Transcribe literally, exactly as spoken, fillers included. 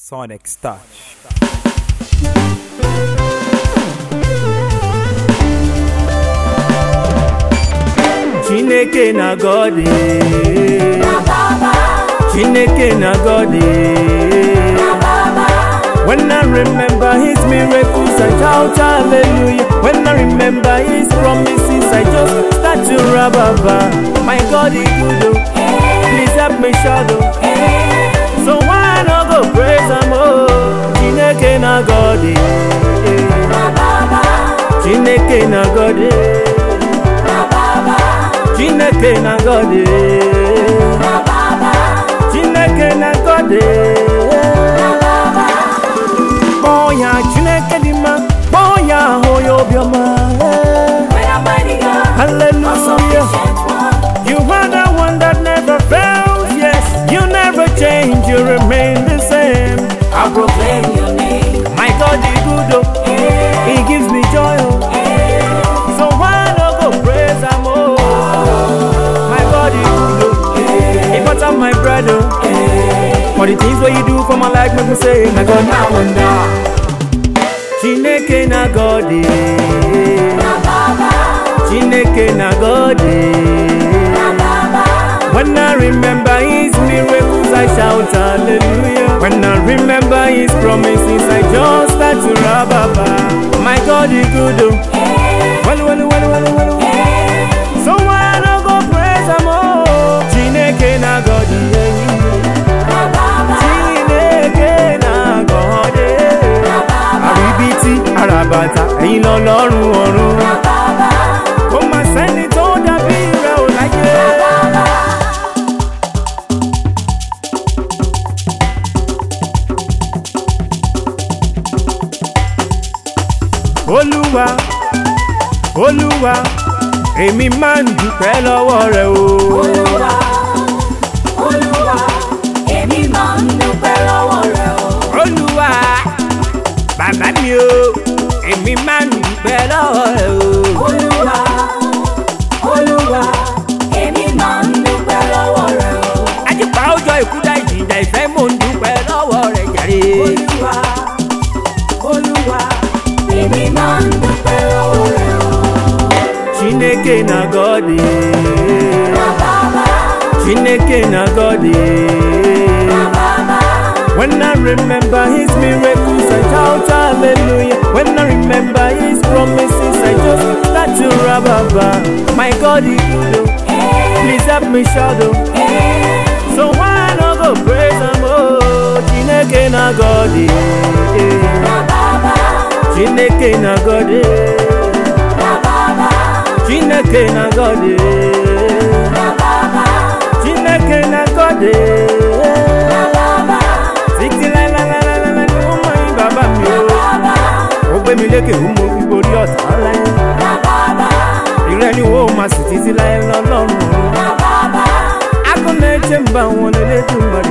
Sonic Touch. Chineke na God, Chineke na God. When I remember His miracles, I shout hallelujah. When I remember His promises, I just start to rub about. My God is good, oh. Please help me shout, oh. So why not go praise Him, oh? Chineke na God, Chineke na God, Chineke na God, Chineke na God. Boya Chineke di ma, boya hoyo bioma. Hallelujah. You are the one that never fails. Yes, you never change. You remain the same. I proclaim your name. My God is good, oh. He gives me joy, oh. So why not go praise Him, oh? My God is good, oh. He butter my bread, oh. For the things what you do for my life, make me say, my God, now and now. Chineke na God, Chineke na God. When I remember His miracles, I shout hallelujah. When I remember His promises, I just start to rub about. My God is good, oh. Well, well, well, well, well, well. So why not go praise Him, oh? Chineke na God, Chineke na God. Àríbítí àràbàtà ẹ̀yin lọ́lọ́run ọ̀run. Kò mà sẹ́ni tó dàbí rẹ̀ ò láyé. Olúwa, Olúwa, èmi máa ń dúpẹ́ lọ́wọ́ rẹ o. Olúwa, Olúwa, èmi máa ń dúpẹ́ lọ́wọ́ rẹ o. Olúwa, bàbá mi o, èmi máa ń dúpẹ́ lọ́wọ́ rẹ o. Olúwa, Olúwa, èmi máa ń dúpẹ́ lọ́wọ́ rẹ o. Ajípa ọjọ́ ìkúdà ìjìnjà ìfẹ́ mò ń dúpẹ́ lọ́wọ́ rẹ jàre. Olúwa, Olúwa, èmi máa ń dúpẹ́ lọ́wọ́ rẹ o. Chineke na God, Chineke na God. When I remember His miracles, I shout hallelujah. When I remember His promises, I just start to rub about. My God is good, oh. Please help me shout, oh. So why not go praise Him, oh? Chineke na God, Chineke na God, Chineke na God, Chineke na God. Mi lékè ó mo fi borí ọ̀tá láyé. Ìrẹ́ ni ó máa sì títí láyé lọ́lọ́run. Agúnlẹ̀ jẹ́ ń bá wọn lélẹ́dùn mọ́rí.